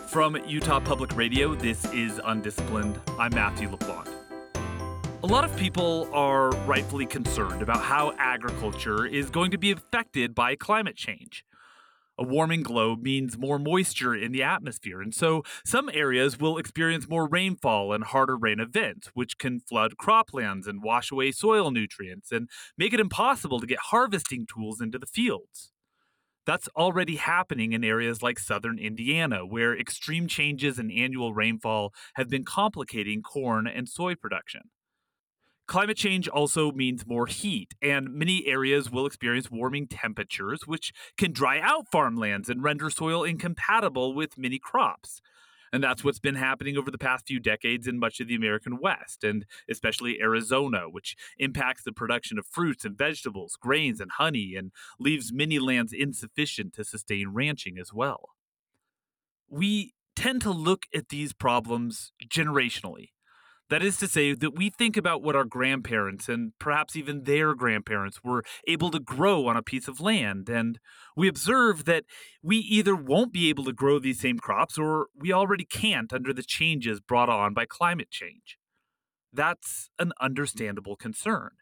From Utah Public Radio, this is Undisciplined. I'm Matthew LaPlante. A lot of people are rightfully concerned about how agriculture is going to be affected by climate change. A warming globe means more moisture in the atmosphere, and so some areas will experience more rainfall and harder rain events, which can flood croplands and wash away soil nutrients and make it impossible to get harvesting tools into the fields. That's already happening in areas like southern Indiana, where extreme changes in annual rainfall have been complicating corn and soy production. Climate change also means more heat, and many areas will experience warming temperatures, which can dry out farmlands and render soil incompatible with many crops. And that's what's been happening over the past few decades in much of the American West, and especially Arizona, which impacts the production of fruits and vegetables, grains and honey, and leaves many lands insufficient to sustain ranching as well. We tend to look at these problems generationally. That is to say, that we think about what our grandparents and perhaps even their grandparents were able to grow on a piece of land, and we observe that we either won't be able to grow these same crops or we already can't under the changes brought on by climate change. That's an understandable concern.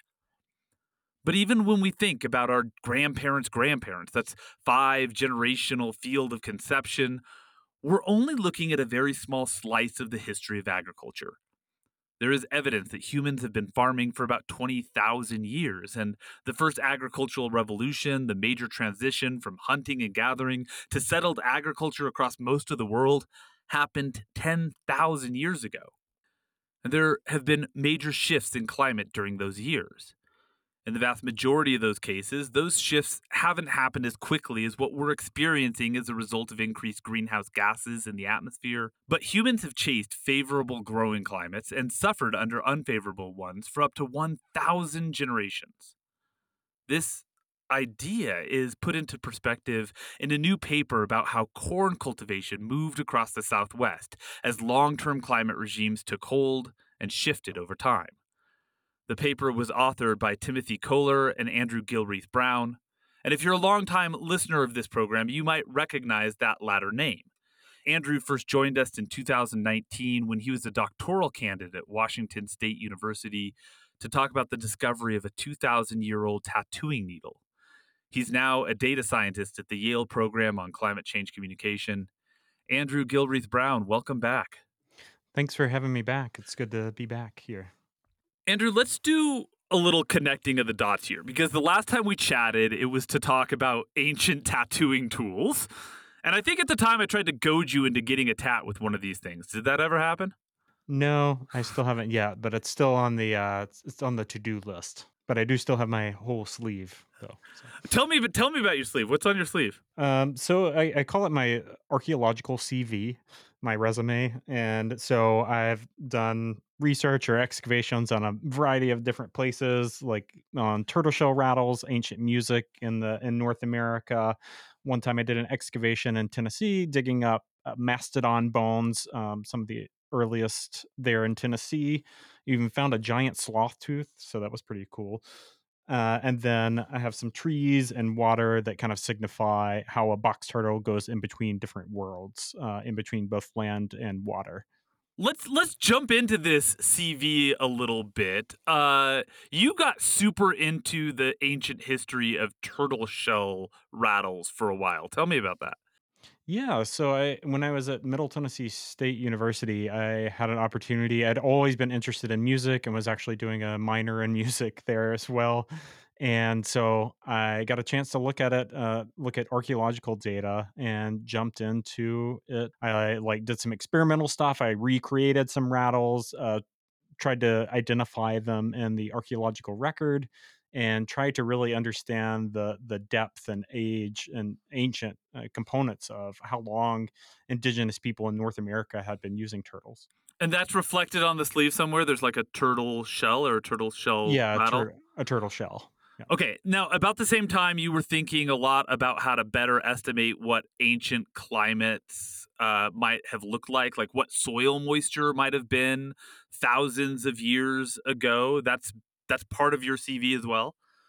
But even when we think about our grandparents, that's 5 generational field of conception, we're only looking at a very small slice of the history of agriculture. There is evidence that humans have been farming for about 20,000 years, and the first agricultural revolution, the major transition from hunting and gathering to settled agriculture across most of the world, happened 10,000 years ago. And there have been major shifts in climate during those years. In the vast majority of those cases, those shifts haven't happened as quickly as what we're experiencing as a result of increased greenhouse gases in the atmosphere. But humans have chased favorable growing climates and suffered under unfavorable ones for up to 1,000 generations. This idea is put into perspective in a new paper about how corn cultivation moved across the Southwest as long-term climate regimes took hold and shifted over time. The paper was authored by Timothy Kohler and Andrew Gilreath Brown. And if you're a longtime listener of this program, you might recognize that latter name. Andrew first joined us in 2019 when he was a doctoral candidate at Washington State University to talk about the discovery of a 2,000-year-old tattooing needle. He's now a data scientist at the Yale Program on Climate Change Communication. Andrew Gilreath Brown, welcome back. Thanks for having me back. It's good to be back here. Andrew, let's do a little connecting of the dots here, because the last time we chatted, it was to talk about ancient tattooing tools. And I think at the time I tried to goad you into getting a tat with one of these things. Did that ever happen? No, I still haven't yet, but it's still on the it's on the to-do list. But I do still have my whole sleeve, though. So. Tell me about your sleeve. What's on your sleeve? So I call it my archaeological CV, my resume, and so I've done research or excavations on a variety of different places, like on turtle shell rattles, ancient music in North America. One time I did an excavation in Tennessee, digging up mastodon bones, some of the earliest there in Tennessee. Even found a giant sloth tooth, so that was pretty cool. And then I have some trees and water that kind of signify how a box turtle goes in between different worlds, in between both land and water. Let's jump into this CV a little bit. You got super into the ancient history of turtle shell rattles for a while. Tell me about that. Yeah, so when I was at Middle Tennessee State University, I had an opportunity. I'd always been interested in music and was actually doing a minor in music there as well. And so I got a chance to look at it, look at archaeological data, and jumped into it. I like did some experimental stuff. I recreated some rattles, tried to identify them in the archaeological record, and tried to really understand the depth and age and ancient components of how long indigenous people in North America had been using turtles. And that's reflected on the sleeve somewhere. There's like a turtle shell or a turtle shell Yeah, rattle. a turtle shell. Yeah. Okay, now about the same time, you were thinking a lot about how to better estimate what ancient climates might have looked like what soil moisture might have been thousands of years ago. That's part of your CV as well.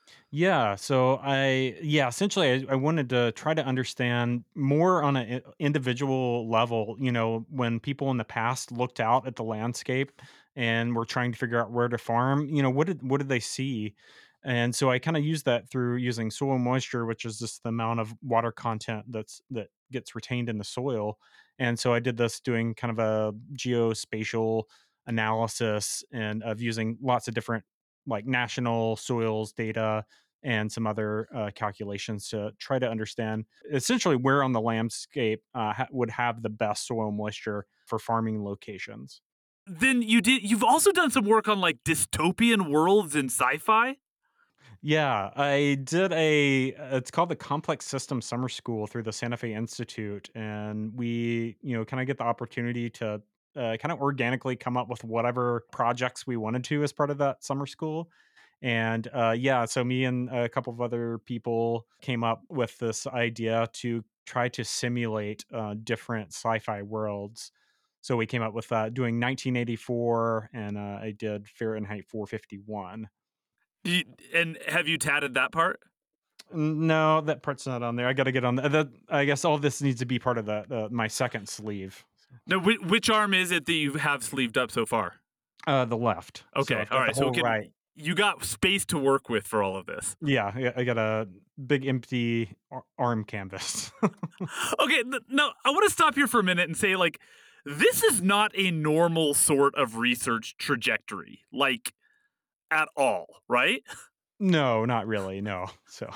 Yeah, so essentially I wanted to try to understand more on an individual level, when people in the past looked out at the landscape and were trying to figure out where to farm, what did they see? And so I kind of used that through using soil moisture, which is just the amount of water content that gets retained in the soil. And so I did this doing kind of a geospatial analysis and of using lots of different like national soils data and some other calculations to try to understand essentially where on the landscape would have the best soil moisture for farming locations. Then you've also done some work on like dystopian worlds in sci-fi? Yeah, I did it's called the Complex System Summer School through the Santa Fe Institute. And we, kind of get the opportunity to kind of organically come up with whatever projects we wanted to as part of that summer school. And so me and a couple of other people came up with this idea to try to simulate different sci-fi worlds. So we came up with doing 1984, and I did Fahrenheit 451. And have you tatted that part? No, that part's not on there. I gotta get on that. I guess all this needs to be part of my second sleeve. No, which arm is it that you have sleeved up so far? The left. So Okay, I've all got the right. So whole right. you got space to work with for all of this. Yeah, I got a big empty arm canvas. Okay, no, I want to stop here for a minute and say like this is not a normal sort of research trajectory, like at all, right? No, not really. No. So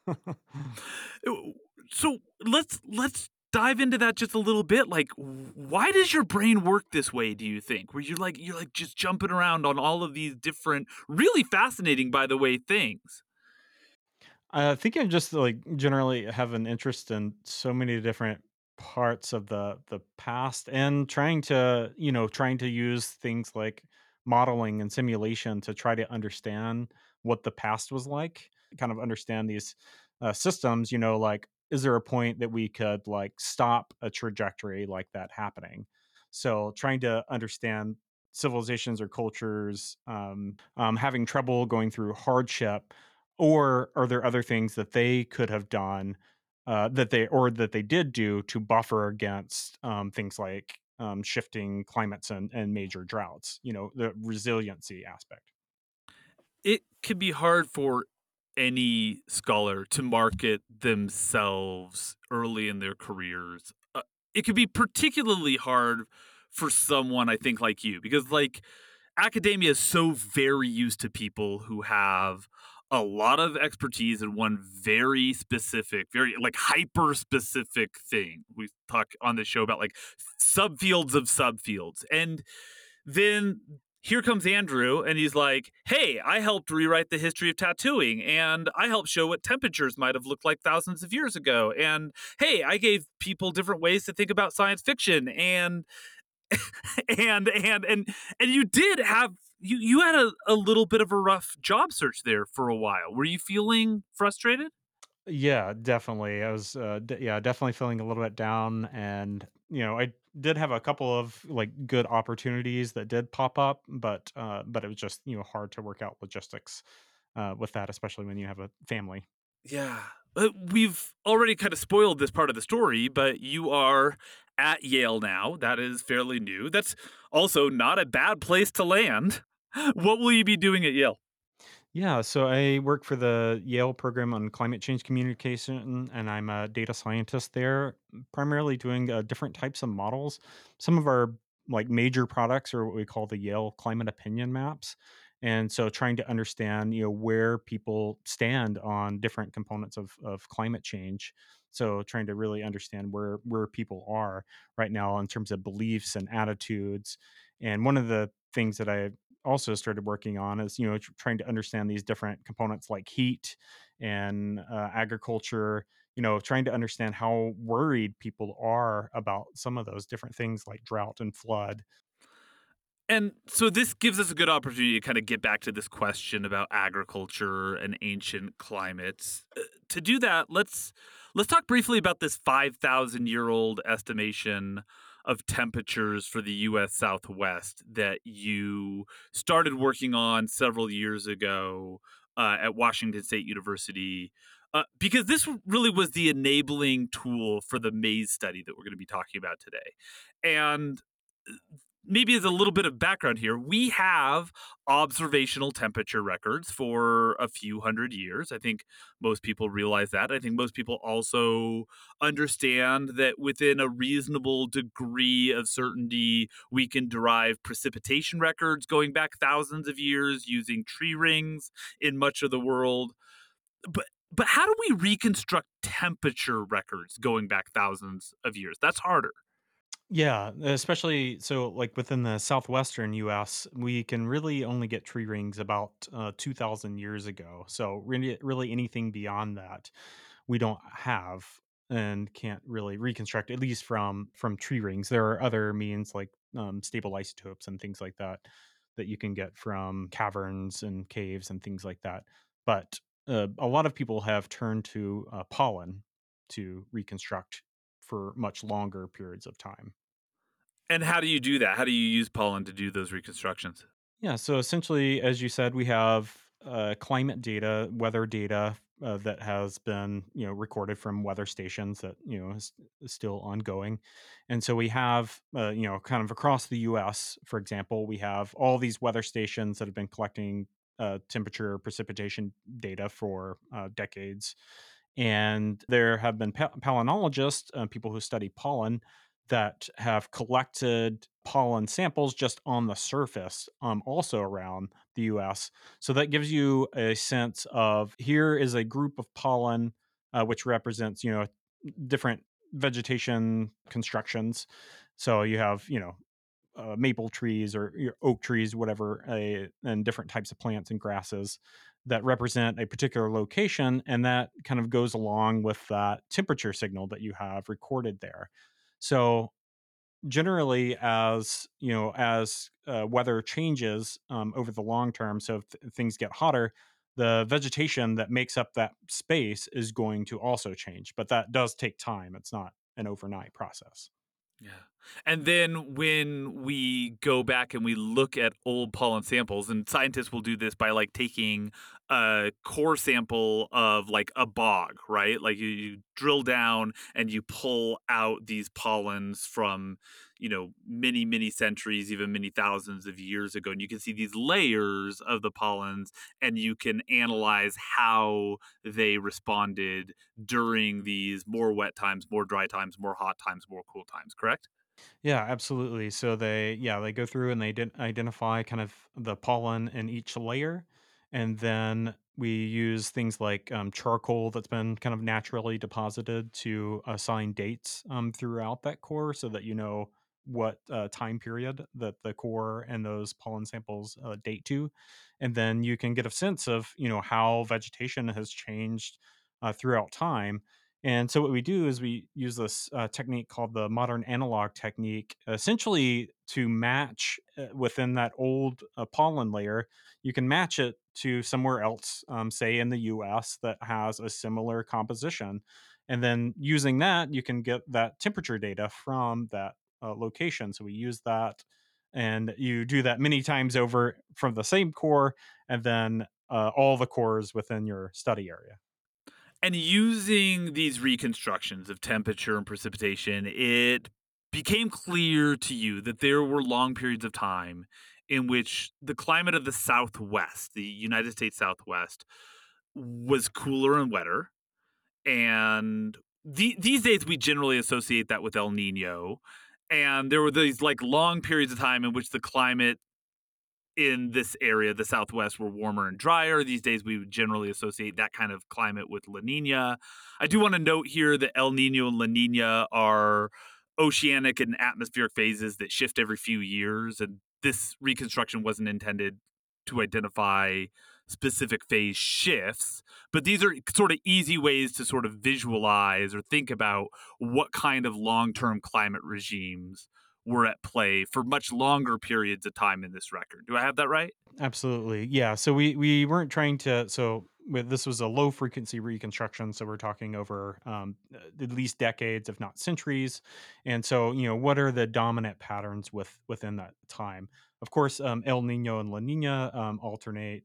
So let's dive into that just a little bit. Like, why does your brain work this way? Do you think where you're like just jumping around on all of these different, really fascinating, by the way, things? I think I just like generally have an interest in so many different parts of the past and trying to use things like modeling and simulation to try to understand what the past was like, kind of understand these systems, like is there a point that we could like stop a trajectory like that happening? So trying to understand civilizations or cultures having trouble going through hardship, or are there other things that they could have done, that they did do to buffer against, things like, shifting climates and major droughts, the resiliency aspect? It can be hard for any scholar to market themselves early in their careers. It can be particularly hard for someone I think like you because like academia is so very used to people who have a lot of expertise in one very specific, very like hyper specific thing. We talk on the show about like subfields of subfields. And then here comes Andrew, and he's like, "Hey, I helped rewrite the history of tattooing, and I helped show what temperatures might have looked like thousands of years ago. And hey, I gave people different ways to think about science fiction, and and you did have you had a little bit of a rough job search there for a while. Were you feeling frustrated? Yeah, definitely. I was, definitely feeling a little bit down, and I did have a couple of like good opportunities that did pop up, but it was just hard to work out logistics with that, especially when you have a family. Yeah. We've already kind of spoiled this part of the story, but you are at Yale now. That is fairly new. That's also not a bad place to land. What will you be doing at Yale? Yeah, so I work for the Yale program on climate change communication, and I'm a data scientist there, primarily doing different types of models. Some of our like major products are what we call the Yale Climate Opinion Maps, and so trying to understand where people stand on different components of climate change. So trying to really understand where people are right now in terms of beliefs and attitudes. And one of the things that I also started working on is trying to understand these different components like heat and agriculture, trying to understand how worried people are about some of those different things like drought and flood. And so this gives us a good opportunity to kind of get back to this question about agriculture and ancient climates. To do that, let's talk briefly about this 5,000-year-old estimation of temperatures for the US Southwest that you started working on several years ago at Washington State University. Because this really was the enabling tool for the maze study that we're going to be talking about today. And maybe as a little bit of background here, we have observational temperature records for a few hundred years. I think most people realize that. I think most people also understand that within a reasonable degree of certainty, we can derive precipitation records going back thousands of years using tree rings in much of the world. But how do we reconstruct temperature records going back thousands of years? That's harder. Yeah, especially so like within the southwestern US, we can really only get tree rings about 2000 years ago. So really anything beyond that we don't have and can't really reconstruct at least from tree rings. There are other means like stable isotopes and things like that that you can get from caverns and caves and things like that. But a lot of people have turned to pollen to reconstruct for much longer periods of time. And how do you do that? How do you use pollen to do those reconstructions? Yeah, so essentially, as you said, we have climate data, weather data that has been, recorded from weather stations that is still ongoing, and so we have, kind of across the U.S. For example, we have all these weather stations that have been collecting temperature, precipitation data for decades, and there have been palynologists, people who study pollen, that have collected pollen samples just on the surface, also around the US. So that gives you a sense of here is a group of pollen, which represents, different vegetation constructions. So you have, maple trees or your oak trees, whatever, and different types of plants and grasses that represent a particular location. And that kind of goes along with that temperature signal that you have recorded there. So generally as weather changes over the long term, so if things get hotter, the vegetation that makes up that space is going to also change, but that does take time. It's not an overnight process. Yeah. And then when we go back and we look at old pollen samples, and scientists will do this by like taking a core sample of like a bog, right? Like you drill down and you pull out these pollens from, many, many centuries, even many thousands of years ago. And you can see these layers of the pollens and you can analyze how they responded during these more wet times, more dry times, more hot times, more cool times, correct? Yeah, absolutely. So they go through and they identify kind of the pollen in each layer, and then we use things like charcoal that's been kind of naturally deposited to assign dates throughout that core, so that you know what time period that the core and those pollen samples date to, and then you can get a sense of how vegetation has changed throughout time. And so what we do is we use this technique called the modern analog technique, essentially to match within that old pollen layer. You can match it to somewhere else, say in the U.S. that has a similar composition, and then using that, you can get that temperature data from that location. So we use that, and you do that many times over from the same core, and then all the cores within your study area. And using these reconstructions of temperature and precipitation, it became clear to you that there were long periods of time in which the climate of the Southwest, the United States Southwest, was cooler and wetter. And these days, we generally associate that with El Nino. And there were these like long periods of time in which the climate in this area, the Southwest, were warmer and drier. These days, we would generally associate that kind of climate with La Nina. I do want to note here that El Nino and La Nina are oceanic and atmospheric phases that shift every few years. And this reconstruction wasn't intended to identify specific phase shifts, but these are sort of easy ways to sort of visualize or think about what kind of long term climate regimes were at play for much longer periods of time in this record. Do I have that right? Absolutely. Yeah. So we weren't trying to. So this was a low frequency reconstruction, so we're talking over at least decades, if not centuries. And so, what are the dominant patterns within that time? Of course, El Nino and La Nina alternate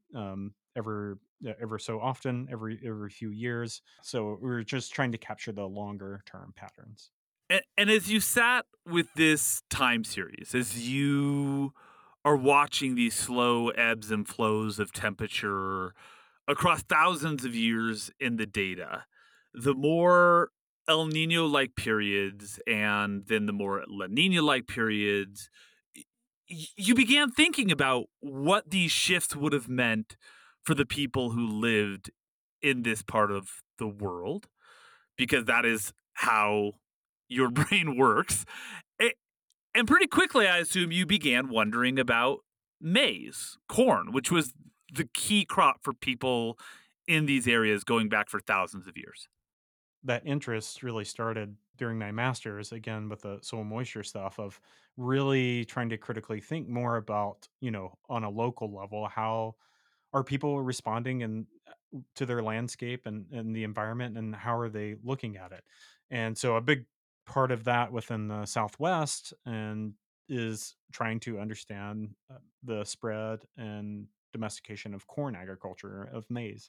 ever so often, every few years. So we're just trying to capture the longer term patterns. And as you sat with this time series, as you are watching these slow ebbs and flows of temperature across thousands of years in the data, the more El Nino like periods and then the more La Nina like periods, you began thinking about what these shifts would have meant for the people who lived in this part of the world, because that is how your brain works. A- And pretty quickly, I assume you began wondering about maize, corn, which was the key crop for people in these areas going back for thousands of years. That interest really started during my master's, again with the soil moisture stuff, of really trying to critically think more about, on a local level, how are people responding and to their landscape and the environment, and how are they looking at it. And so a big part of that within the Southwest and is trying to understand the spread and domestication of corn agriculture, of maize.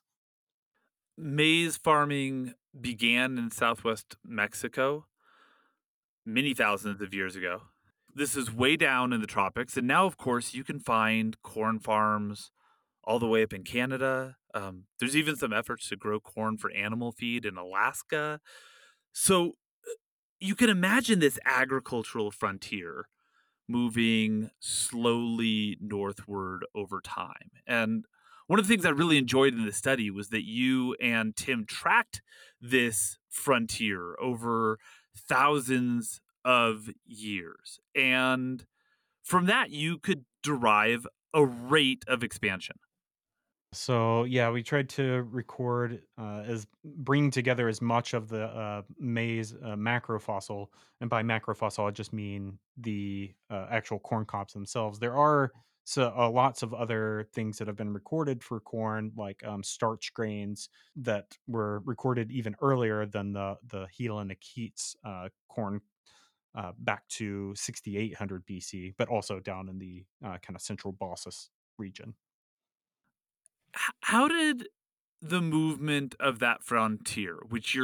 Maize farming began in southwest Mexico many thousands of years ago. This is way down in the tropics. And now, of course, you can find corn farms all the way up in Canada. There's even some efforts to grow corn for animal feed in Alaska. So you can imagine this agricultural frontier moving slowly northward over time. And one of the things I really enjoyed in the study was that you and Tim tracked this frontier over thousands of years. And from that, you could derive a rate of expansion. So yeah, we tried to record as bring together as much of the maize macrofossil, and by macrofossil I just mean the actual corn cobs themselves. There are lots of other things that have been recorded for corn, like starch grains that were recorded even earlier than the Helenicetes corn. Back to 6800 BC, but also down in the kind of central Bosphorus region. How did the movement of that frontier,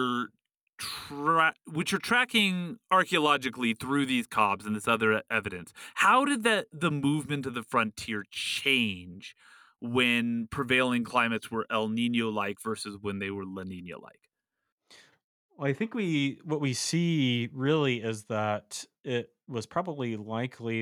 which you're tracking archaeologically through these cobs and this other evidence, how did the movement of the frontier change when prevailing climates were El Nino like versus when they were La Nina like? Well, I think what we see really is that it was probably likely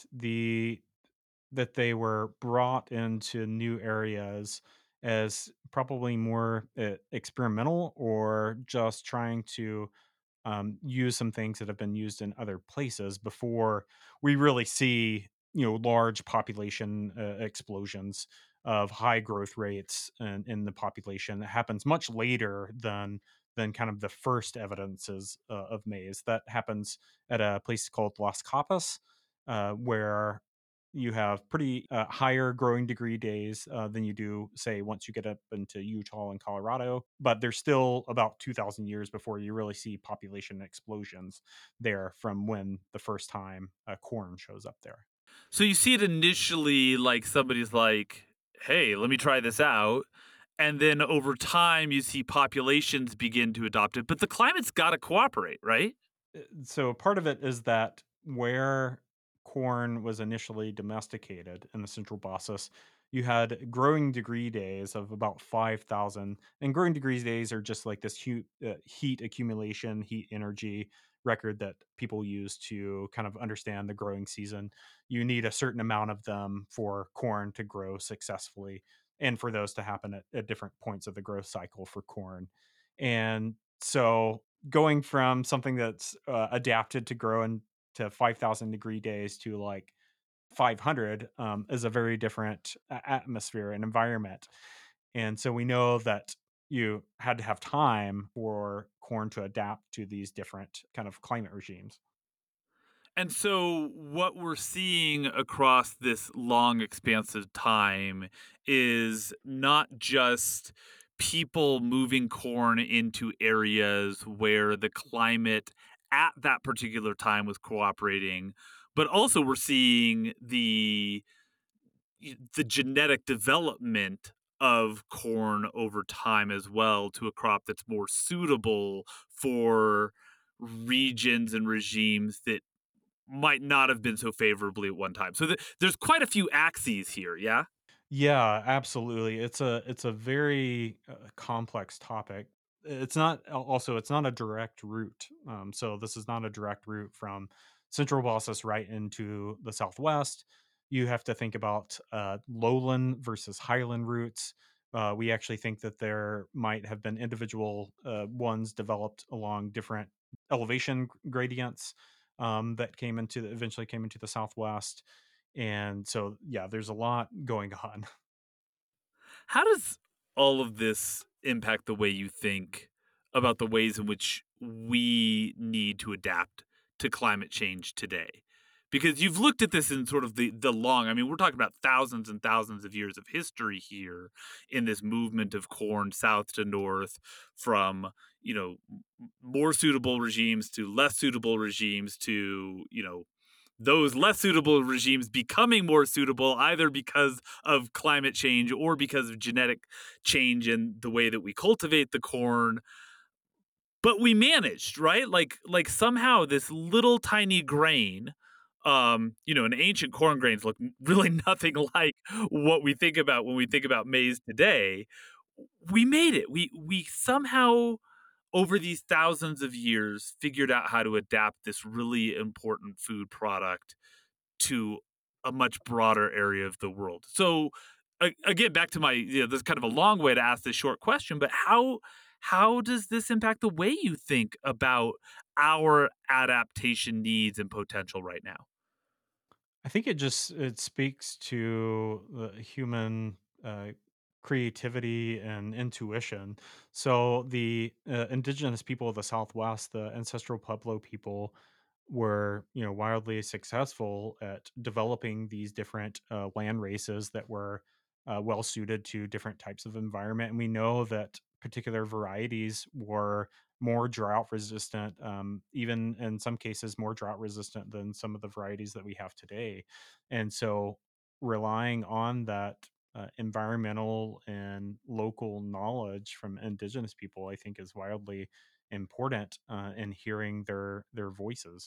that they were brought into new areas as probably more experimental, or just trying to use some things that have been used in other places before we really see, large population explosions of high growth rates in the population. That happens much later than kind of the first evidences of maize. That happens at a place called Las Capas, where you have pretty higher growing degree days than you do, say, once you get up into Utah and Colorado. But there's still about 2,000 years before you really see population explosions there, from when the first time corn shows up there. So you see it initially like somebody's like, hey, let me try this out. And then over time, you see populations begin to adopt it, but the climate's got to cooperate, right? So part of it is that where corn was initially domesticated in the central Bosphorus, you had growing degree days of about 5,000. And growing degrees days are just like this heat accumulation, heat energy record that people use to kind of understand the growing season. You need a certain amount of them for corn to grow successfully, and for those to happen at different points of the growth cycle for corn. And so going from something that's adapted to grow into 5,000 degree days to like 500 is a very different atmosphere and environment. And so we know that you had to have time for corn to adapt to these different kind of climate regimes. And so, what we're seeing across this long, expansive time is not just people moving corn into areas where the climate at that particular time was cooperating, but also we're seeing the genetic development of corn over time as well to a crop that's more suitable for regions and regimes that might not have been so favorably at one time. So there's quite a few axes here, yeah? Yeah, absolutely. It's a very complex topic. It's not also it's not a direct route. So this is not a direct route from central Bosses right into the southwest. You have to think about lowland versus highland routes. We actually think that there might have been individual ones developed along different elevation gradients that eventually came into the southwest. And so, yeah, there's a lot going on. How does all of this impact the way you think about the ways in which we need to adapt to climate change today? Because you've looked at this in sort of the long, I mean, we're talking about thousands and thousands of years of history here in this movement of corn south to north from, more suitable regimes to less suitable regimes to, those less suitable regimes becoming more suitable either because of climate change or because of genetic change in the way that we cultivate the corn. But we managed, right? Like somehow this little tiny grain, and ancient corn grains look really nothing like what we think about when we think about maize today. We made it. We somehow over these thousands of years figured out how to adapt this really important food product to a much broader area of the world. So again, back to my, this is kind of a long way to ask this short question, but how does this impact the way you think about our adaptation needs and potential right now? I think it speaks to the human creativity and intuition. So the indigenous people of the Southwest, the ancestral Pueblo people, were wildly successful at developing these different land races that were well suited to different types of environment. And we know that particular varieties were more drought resistant, even in some cases more drought resistant than some of the varieties that we have today. And so relying on that environmental and local knowledge from indigenous people, I think, is wildly important in hearing their voices.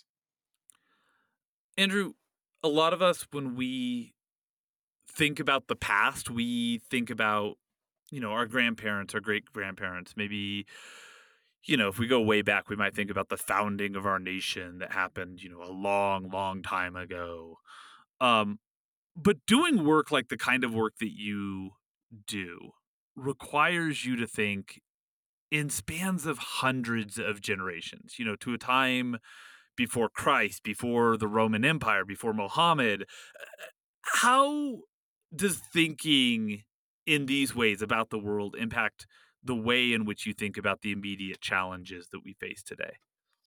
Andrew, a lot of us, when we think about the past, we think about, our grandparents, our great grandparents, maybe, if we go way back, we might think about the founding of our nation that happened, a long, long time ago. Um, but doing work like the kind of work that you do requires you to think in spans of hundreds of generations, to a time before Christ, before the Roman Empire, before Mohammed. How does thinking in these ways about the world impact the way in which you think about the immediate challenges that we face today?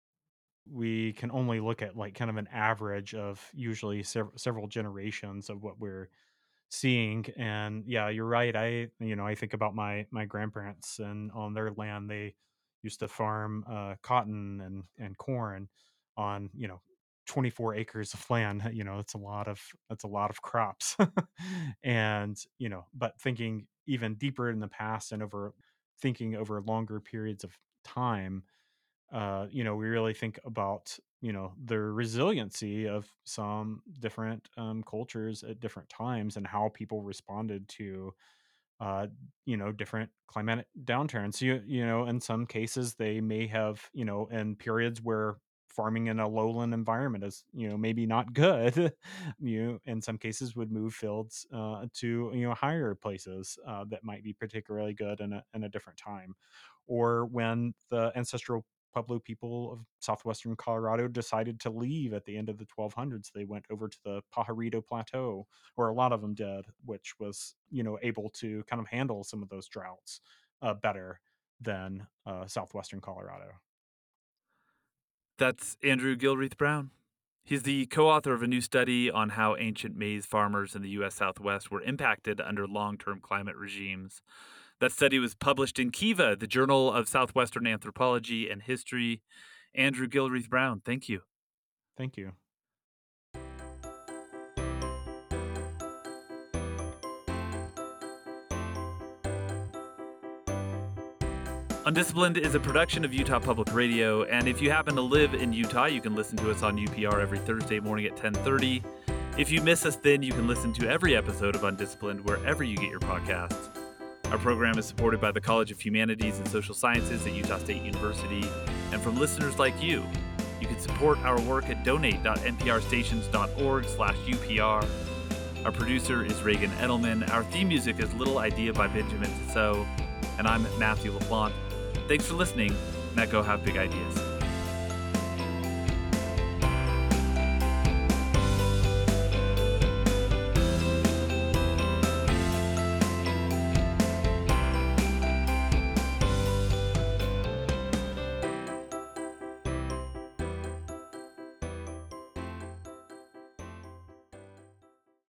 We can only look at like kind of an average of usually several generations of what we're seeing. And yeah, you're right. I think about my grandparents, and on their land they used to farm cotton and corn on 24 acres of land. That's a lot of crops. And but thinking even deeper in the past and over thinking over longer periods of time, we really think about the resiliency of some different cultures at different times and how people responded to uh, different climatic downturns. In some cases, they may have, in periods where farming in a lowland environment is, maybe not good. In some cases, would move fields to, higher places that might be particularly good in a different time. Or when the ancestral Pueblo people of southwestern Colorado decided to leave at the end of the 1200s, they went over to the Pajarito Plateau, or a lot of them did, which was able to kind of handle some of those droughts better than southwestern Colorado. That's Andrew Gilreath Brown. He's the co author of a new study on how ancient maize farmers in the U.S. Southwest were impacted under long term climate regimes That study was published in Kiva, the Journal of Southwestern Anthropology and History. Andrew Gilreath Brown, thank you. Thank you. Undisciplined is a production of Utah Public Radio, and if you happen to live in Utah, you can listen to us on UPR every Thursday morning at 10:30. If you miss us then, you can listen to every episode of Undisciplined wherever you get your podcasts. Our program is supported by the College of Humanities and Social Sciences at Utah State University, and from listeners like you. You can support our work at donate.nprstations.org/UPR. Our producer is Reagan Edelman. Our theme music is Little Idea by Benjamin Tissot, and I'm Matthew LaPlante. Thanks for listening. Now go have big ideas.